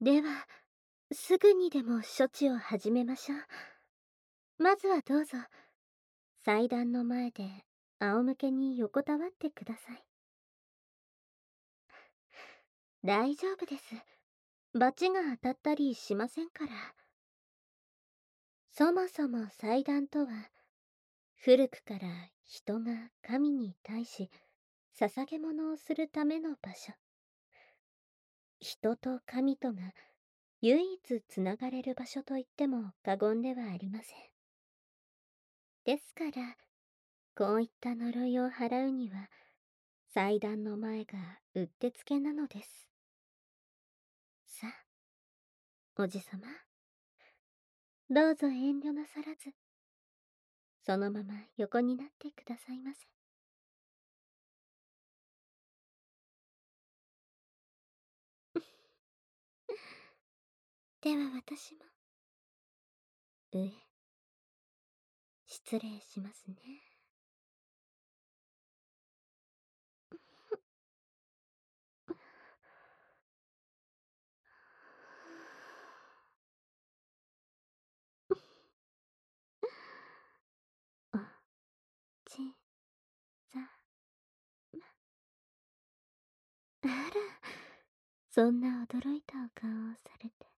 では、すぐにでも処置を始めましょう。まずはどうぞ、祭壇の前で仰向けに横たわってください。大丈夫です。罰が当たったりしませんから。そもそも祭壇とは、古くから人が神に対し捧げ物をするための場所。人と神とが唯一つながれる場所と言っても過言ではありません。ですから、こういった呪いを払うには、祭壇の前がうってつけなのです。さあ、おじさま、どうぞ遠慮なさらず、そのまま横になってくださいませ。では私も、上、失礼しますね。おちさま。あら、そんな驚いたお顔をされて。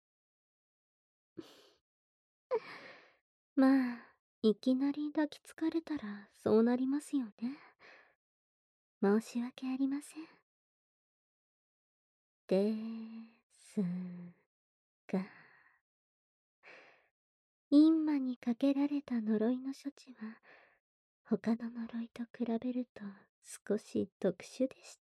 まあ、いきなり抱きつかれたらそうなりますよね。申し訳ありません。ですが、陰魔にかけられた呪いの処置は、他の呪いと比べると少し特殊でして。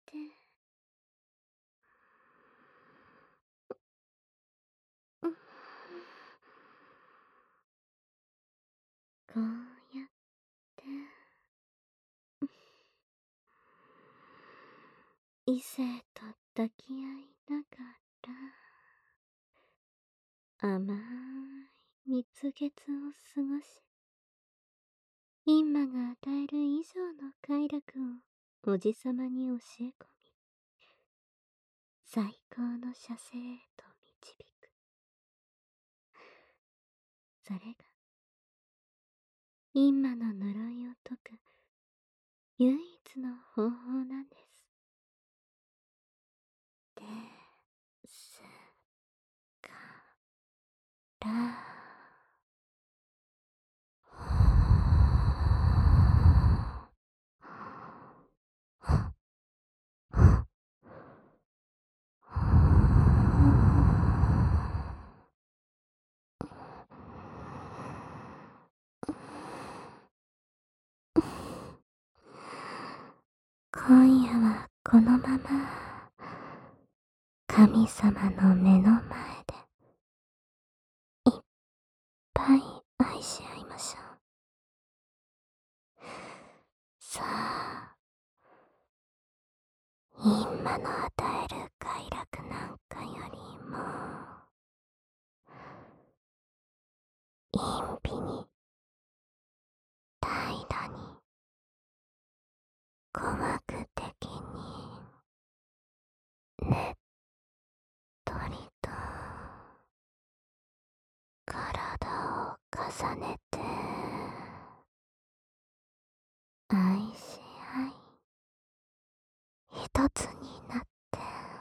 こうやって、異性と抱き合いながら、甘い蜜月を過ごし、陰魔が与える以上の快楽をおじさまに教え込み、最高の射精へと導く。それが、陰魔の呪いを解く唯一の方法なんです。ですから、今夜はこのまま神様の目の前でいっぱい愛し合いましょう。さあ、陰魔の与える快楽なんかよりも、陰火に怠惰に鼓膜的にねっとりと体を重ねて愛し合い、一つになって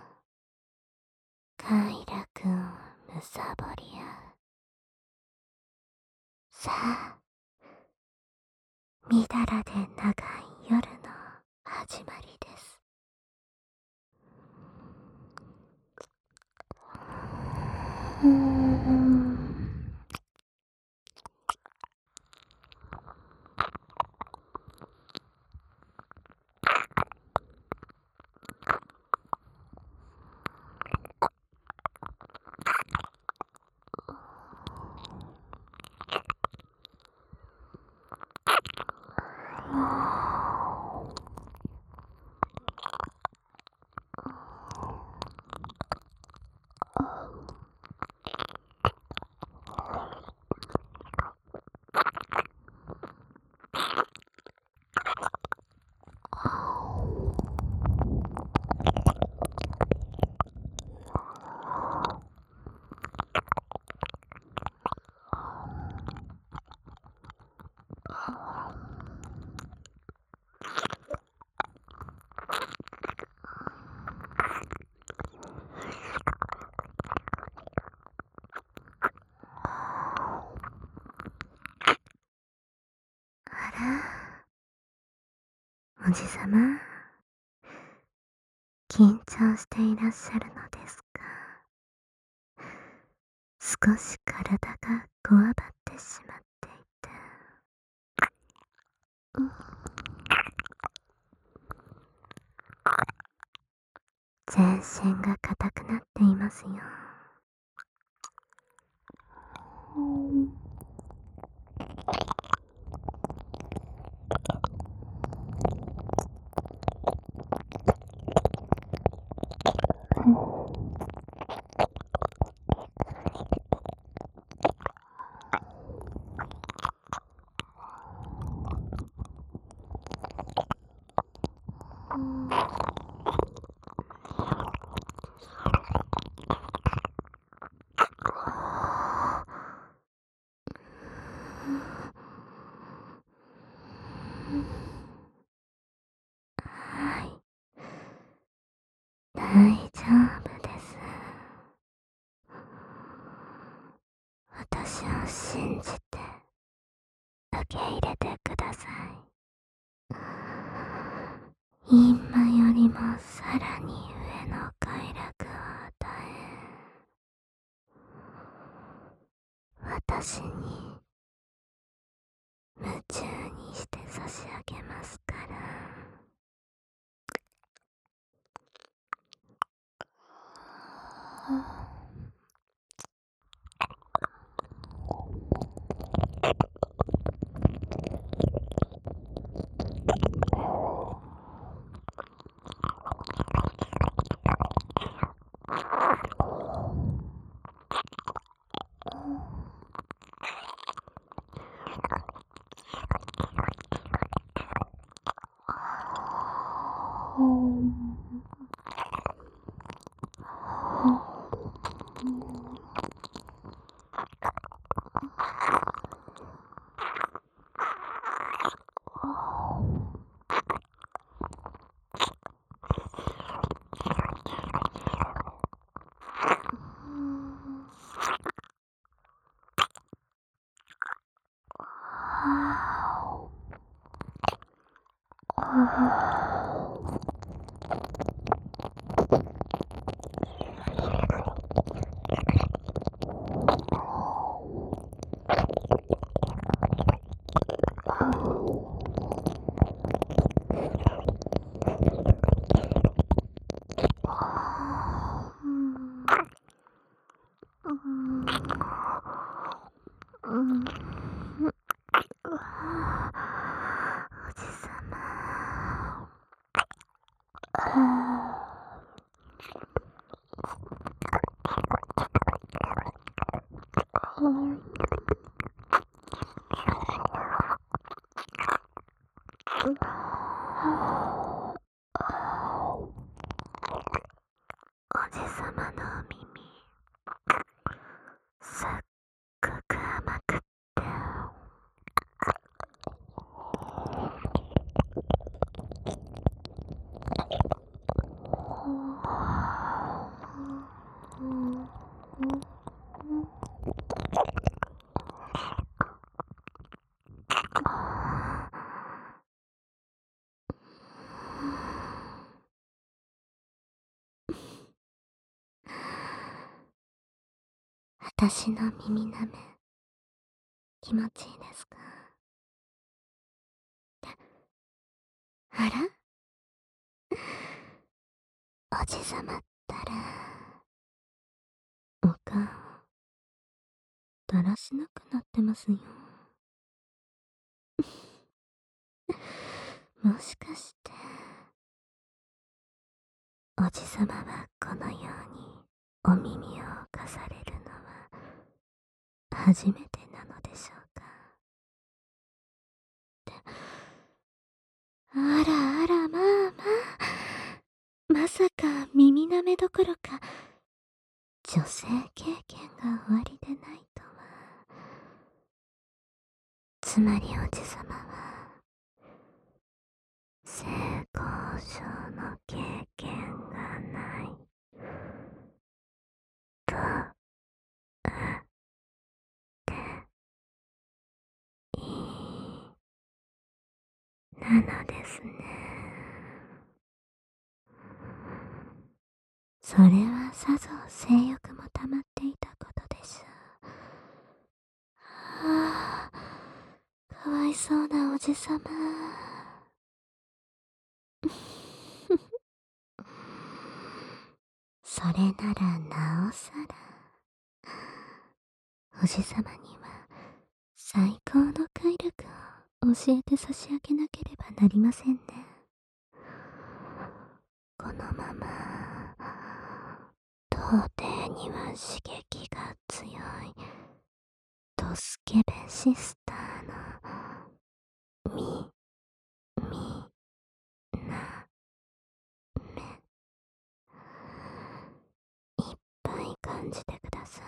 快楽をむさぼり合う。さあ、みだらで長い夜の始まりです。 じさま、緊張していらっしゃるのですか？少し体がこわばってしまっていて。うん、全身が硬くなっていますよ。うん、はい、大丈夫です。私を信じて受け入れてください。今よりもさらに上の快楽を与え、私に夢中にして差し上げますから。おじさま。おじさまのお耳、すっごく甘くって、私の耳なめ、気持ちいいですか？あら、おじさまったら、お顔、だらしなくなってますよ。もしかして、おじさまはこのようにお耳を貸されるのは初めてなのでしょうか？あらあら、まあまあ。まさか耳なめどころか、女性経験がおありでないとは。つまりおじさまは、性交渉の経験がない、と、言い、 なのですね。それはさぞ性欲も溜まっていたことでしょう。はあ、かわいそうなおじさま。それならなおさら、おじさまには最高の快楽を教えて差し上げなければなりませんね。このまま到底には刺激が強いドスケベシスターのなめいっぱい感じてください。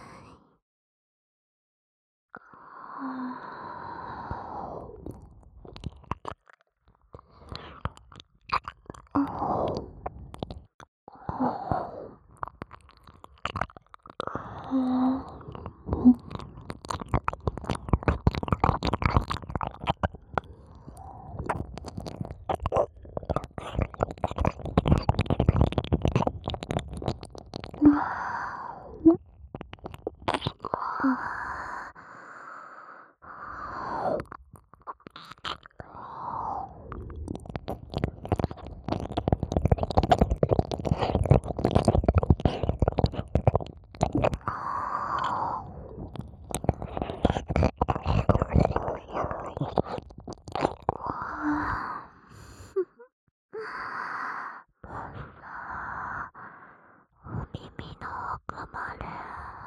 耳の奥まで。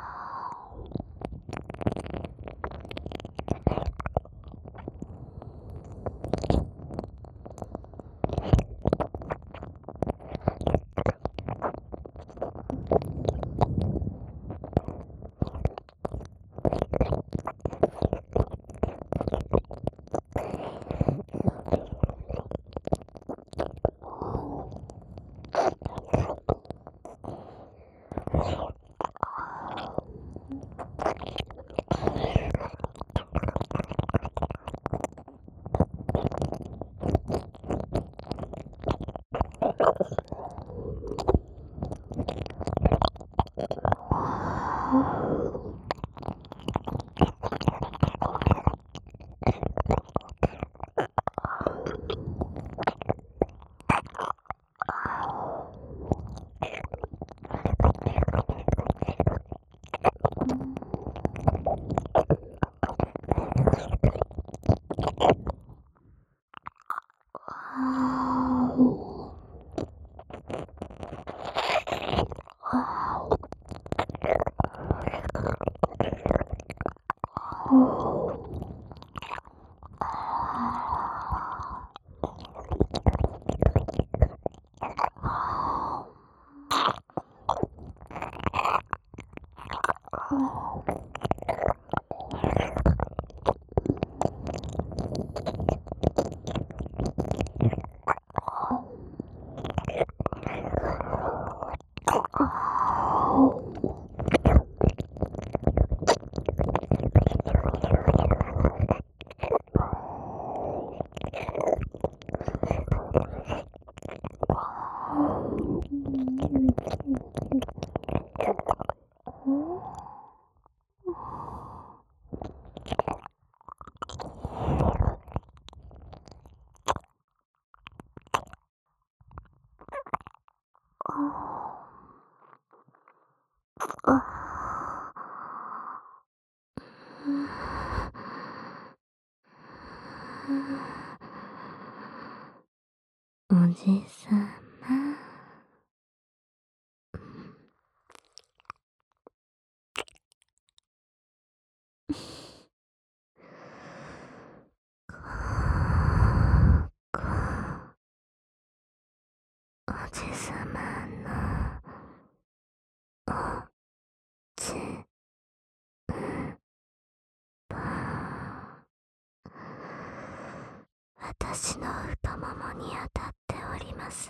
おじさま。おじさまのおちんぽ私の太ももに当たっております。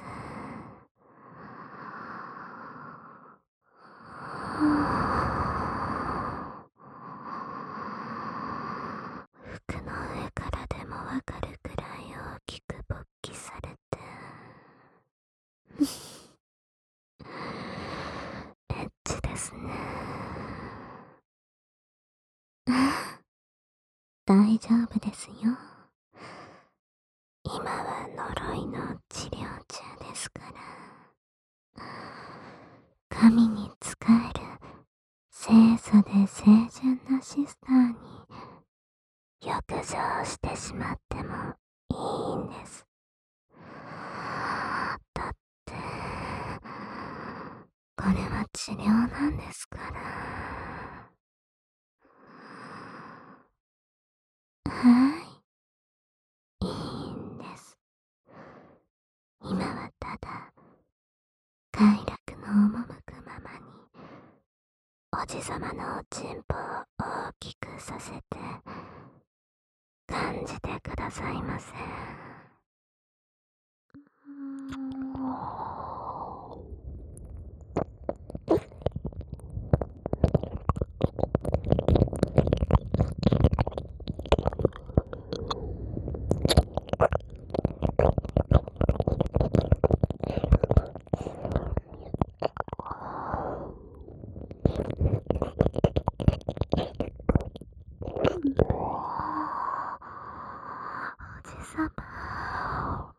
服の上からでもわかるくらい大きくボ大丈夫ですよ。今は呪いの治療中ですから。神に仕える清楚で清純なシスターに浴場してしまってもいいんです。だって、これは治療なんですから。はい、いいんです。今はただ、快楽の赴くままに、おじさまのおちんぽを大きくさせて、感じてくださいませ。おじさま。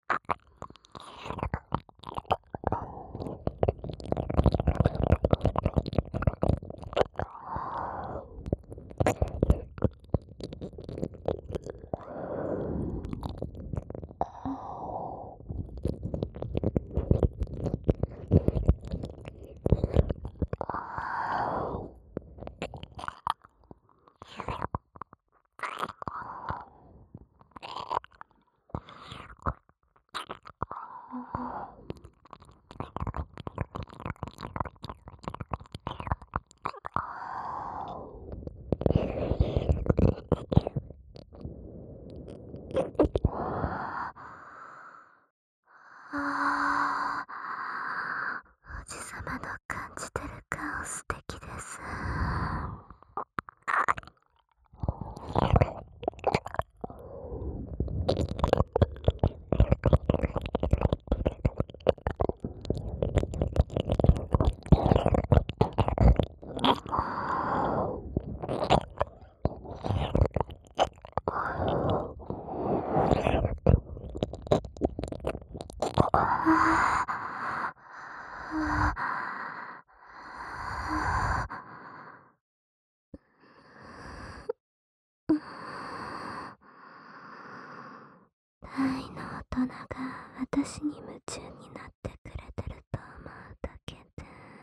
おじさまの感じてる顔素敵です。大の大人が私に夢中になってくれてると思うだけで、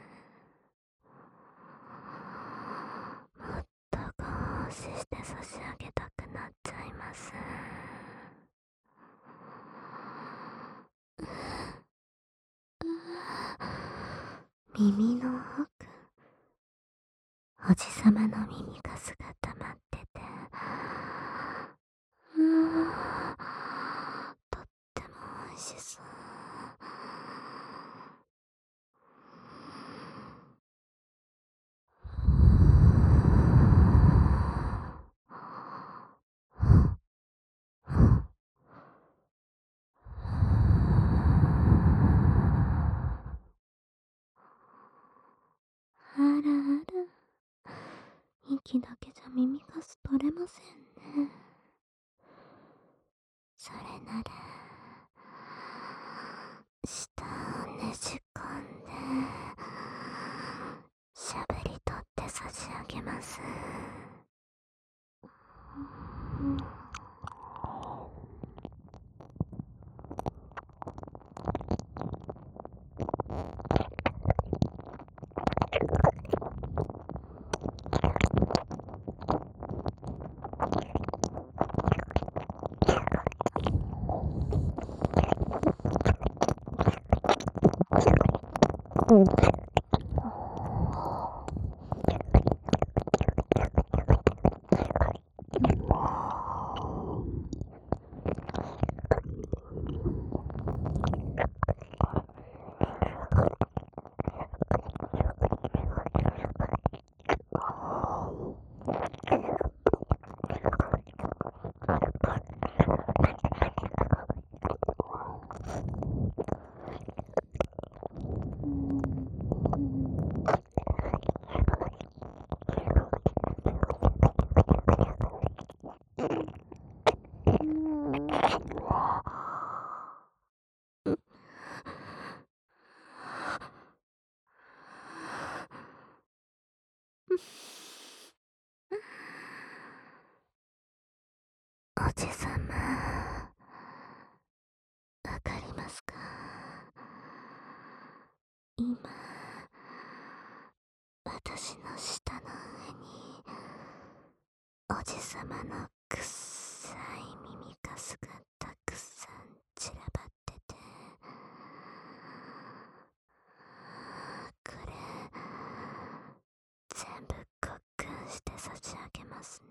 もっとご奉仕して差し上げたくなっちゃいます。耳の奥、おじさまの耳かすが溜まってて、とっても美味しそう。あらあら、息だけじゃ耳かす取れませんね。それなら、舌をねじ込んで、しゃぶり取って差し上げます。 おじさま、わかりますか？今、私の舌の上に、おじさまのくっさい耳かすがたくさん散らばってて、これ、全部ごっくんして差し上げますね。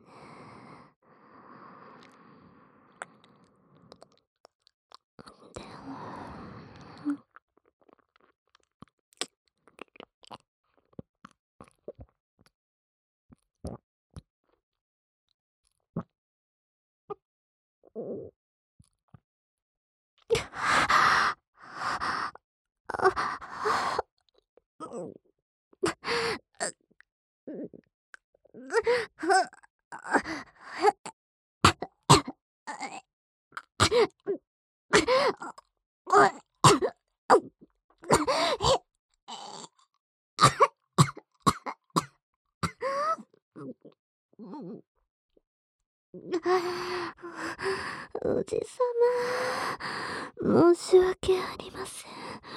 でも、おじさま、申し訳ありません。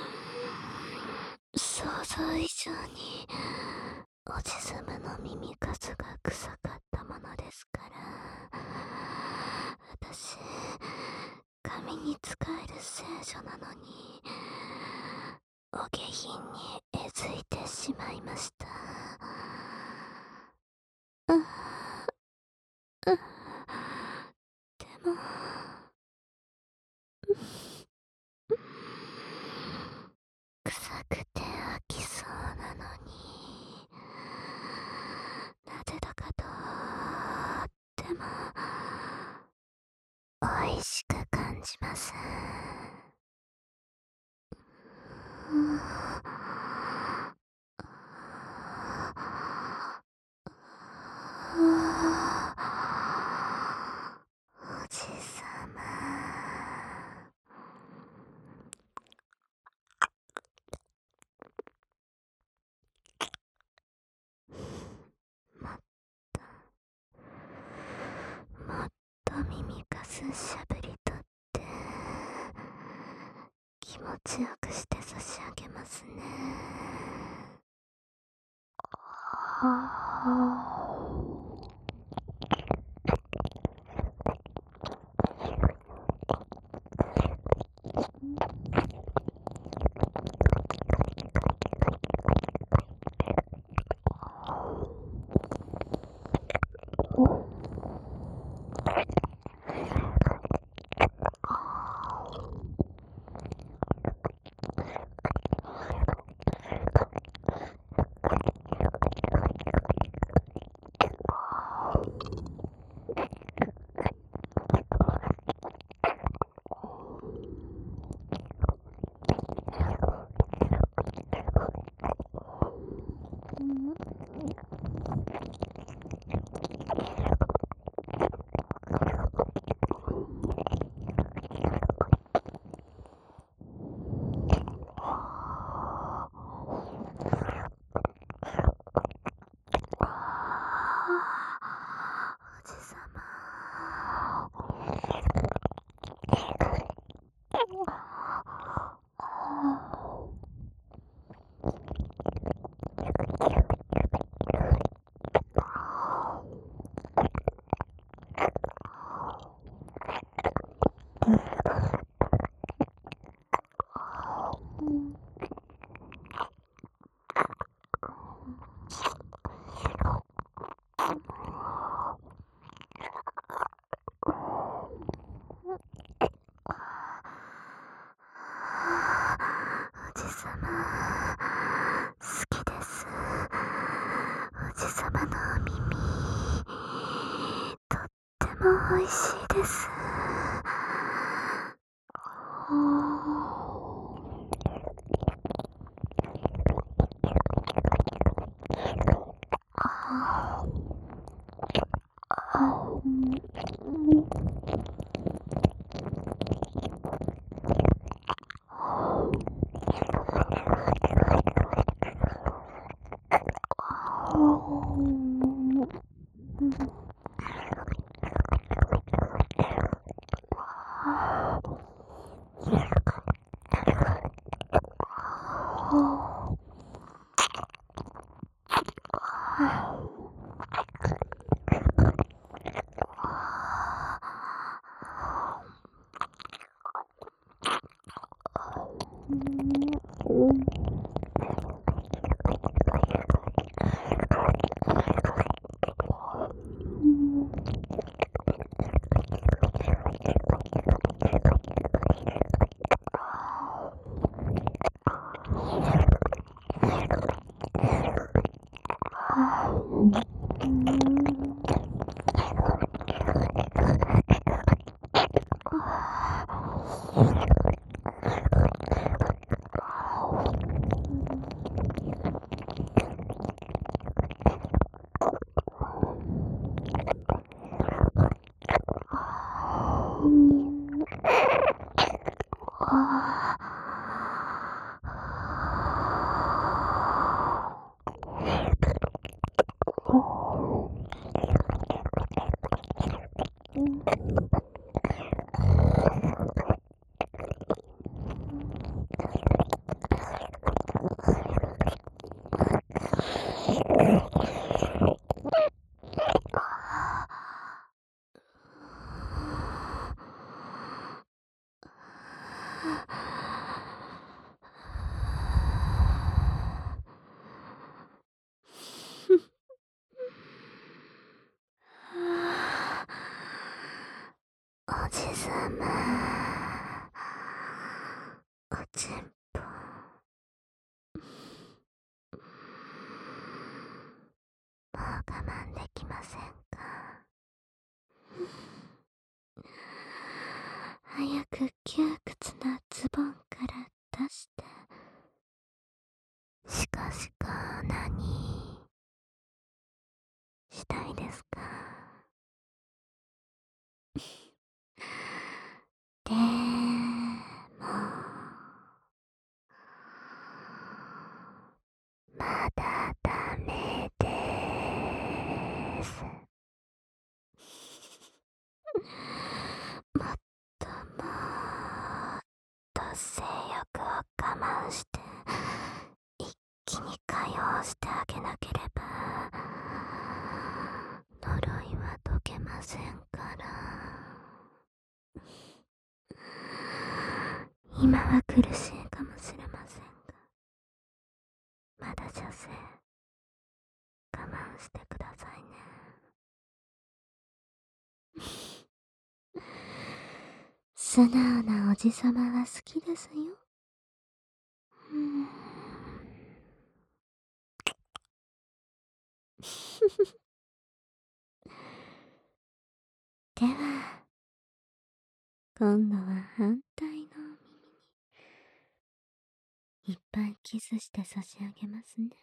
想像以上に、おじさまの耳かすが臭かったものですから、私、髪に使える聖女なのに、お下品にえずいてしまいました。でも、臭くて飽きそうなのに、なぜだかとっても美味しく感じます。おじさま。もっもっと耳かすしゃぶり取って気持ちよくして差し上げますね。おじさま。おじさま、好きです。おじさまのお耳、とっても美味しいです。 おじさま、おちんぽ、もう我慢できませんか？早く窮屈なズボンから出して、しかしか何したいですか？でも、まだダメです。もっともっと性欲を我慢して一気に解放してあげなければ呪いは解けませんから。今は苦しいかもしれませんが、まだ女性我慢してくださいね。素直なおじさまは好きですよ。では、今度は反対のお耳にいっぱいキスして差し上げますね。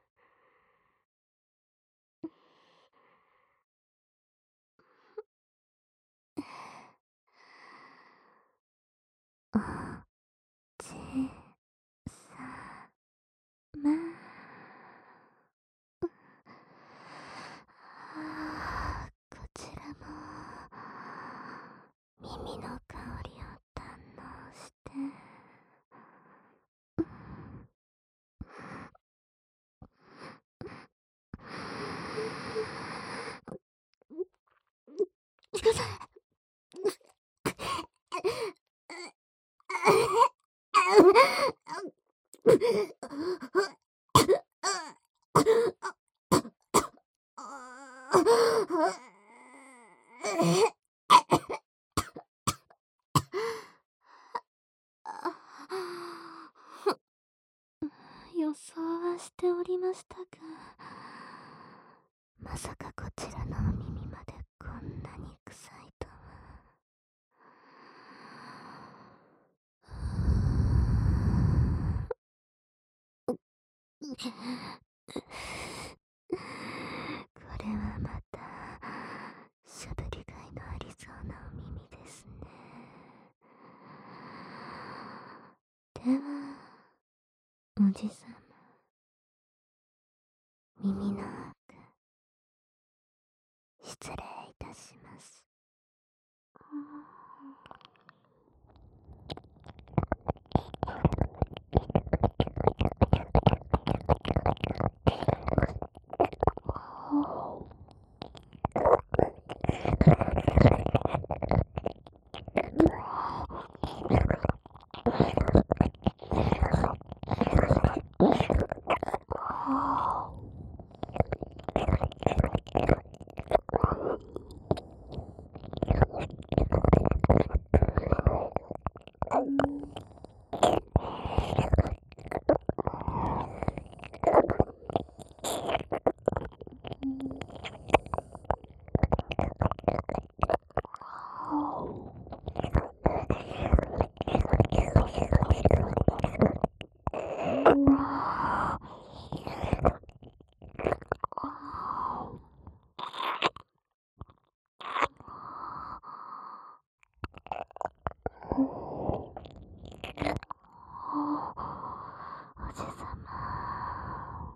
おじさま、こちらも耳の香りを堪能して。予想はしておりましたが、まさかこちらのお耳までこんなに臭いとは。これはまたしゃぶりがいのありそうなお耳ですね。ではおじさま、耳の奥失礼いたします。おじさま。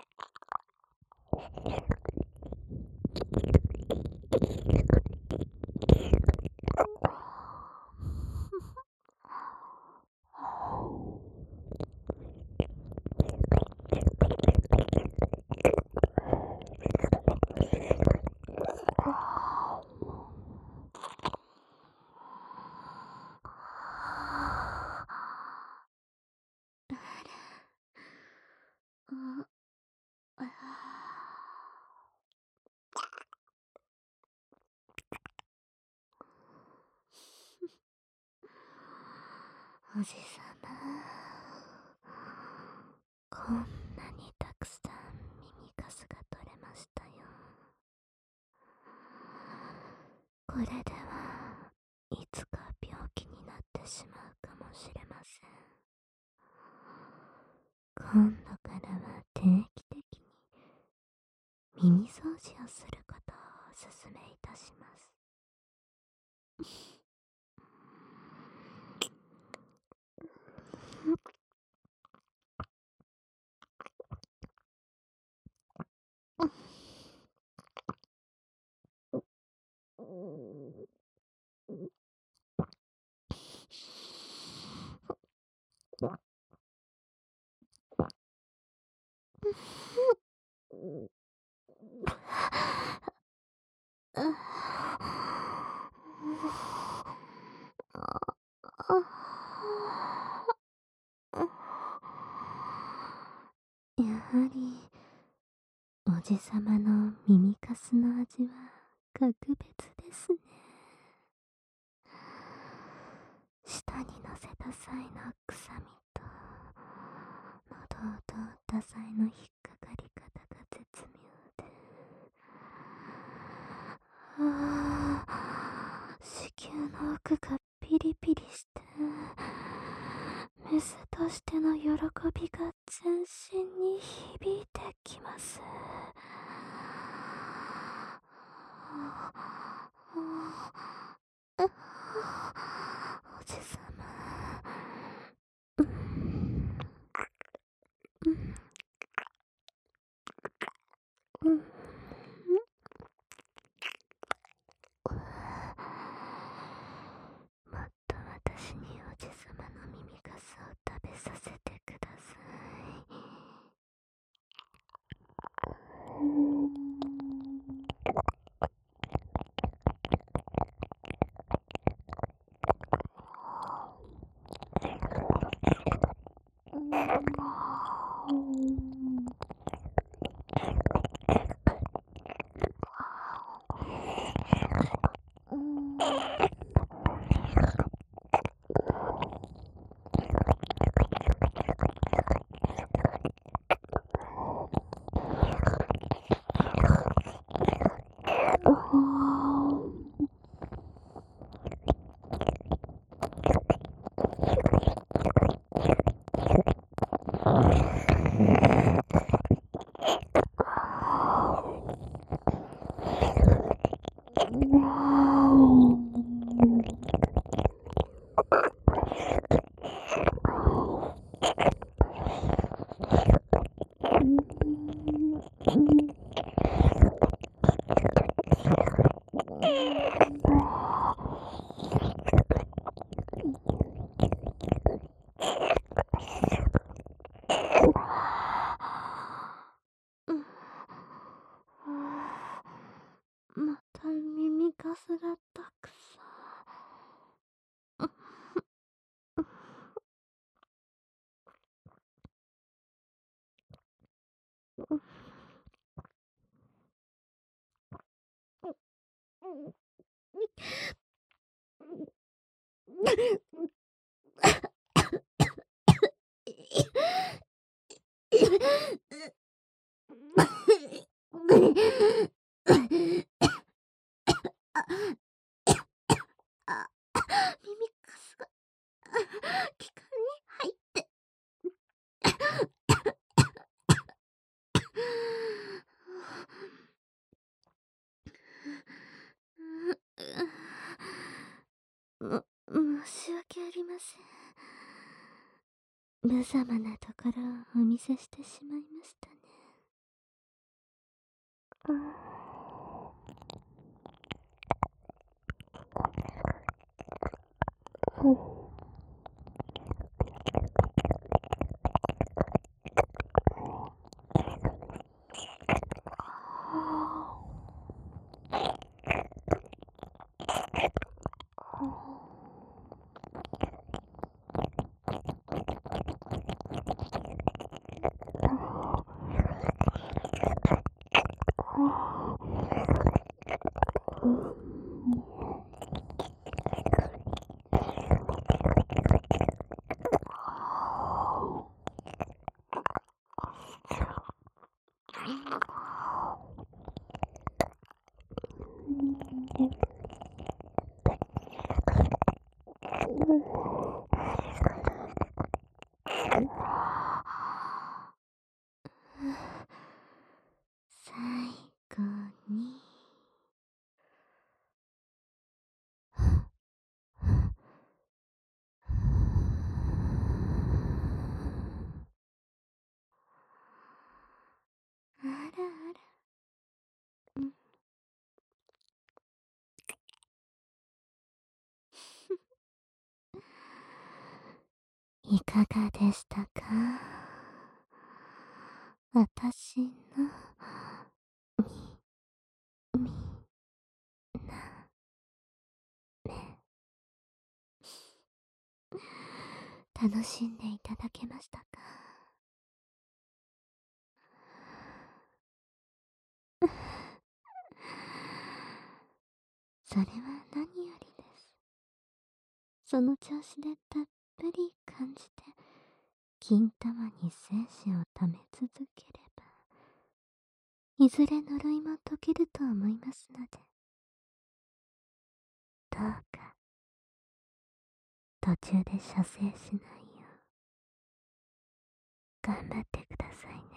おじさま、こんなにたくさん耳かすが取れましたよ。これではいつか病気になってしまうかもしれません。今度からは定期的に耳掃除をすることをおすすめいたします。やはりおじさまの耳かすの味は格別ですね。舌に乗せた際の臭みと喉を通った際の引っかかり方が絶妙で、子宮の奥がピリピリしてメスとしての喜びが全身に響いてきます。おじさま、 また耳かすがたくさあ、耳かすが気管に入って。申し訳ありません。無様なところをお見せしてしまいましたね。最後にあらあら、いかがでしたか、私のみな楽しんでいただけましたか？それは何よりです。その調子でたっぷり感じて、金玉に精子を溜め続ければ、いずれ呪いも解けると思いますので、どうか途中で射精しないよう頑張ってくださいね。